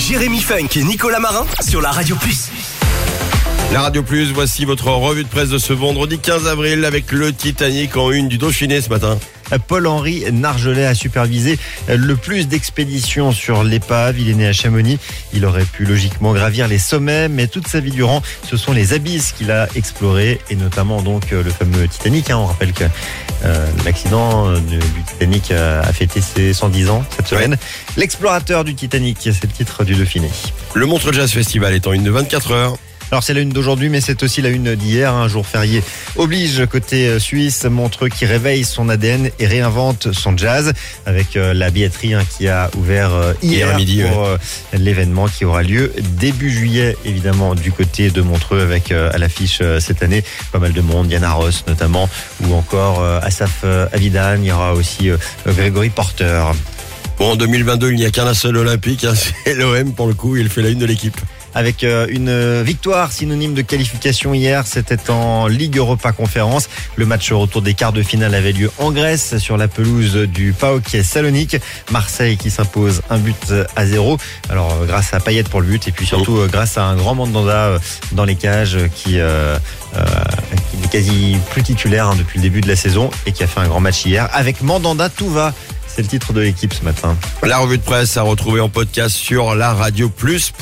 Jérémy Funk et Nicolas Marin sur la Radio Plus. La Radio Plus, voici votre revue de presse de ce vendredi 15 avril avec le Titanic en une du Dauphiné ce matin. Paul-Henri Nargelet a supervisé le plus d'expéditions sur l'épave. Il est né à Chamonix. Il aurait pu logiquement gravir les sommets, mais toute sa vie durant, ce sont les abysses qu'il a explorés, et notamment donc le fameux Titanic. On rappelle que l'accident du Titanic a fêté ses 110 ans cette semaine. L'explorateur du Titanic, c'est le titre du Dauphiné. Le Montreux Jazz Festival est en une de 24 heures. Alors c'est la une d'aujourd'hui, mais c'est aussi la une d'hier. Un jour férié oblige côté suisse. Montreux qui réveille son ADN et réinvente son jazz avec la billetterie qui a ouvert hier à midi pour l'événement qui aura lieu début juillet, évidemment du côté de Montreux, avec à l'affiche cette année pas mal de monde, Diana Ross notamment, ou encore Asaf Avidan. Il y aura aussi Grégory Porter. Bon, en 2022, il n'y a qu'un seul olympique, c'est l'OM pour le coup, il fait la une de l'équipe. Avec une victoire synonyme de qualification hier, c'était en Ligue Europa Conférence. Le match retour des quarts de finale avait lieu en Grèce sur la pelouse du PAOK Salonique. Marseille qui s'impose 1-0. Alors grâce à Payet pour le but, et puis surtout grâce à un grand Mandanda dans les cages qui n'est quasi plus titulaire depuis le début de la saison et qui a fait un grand match hier. Avec Mandanda, tout va. C'est le titre de l'équipe ce matin. La revue de presse à retrouver en podcast sur la Radio Plus.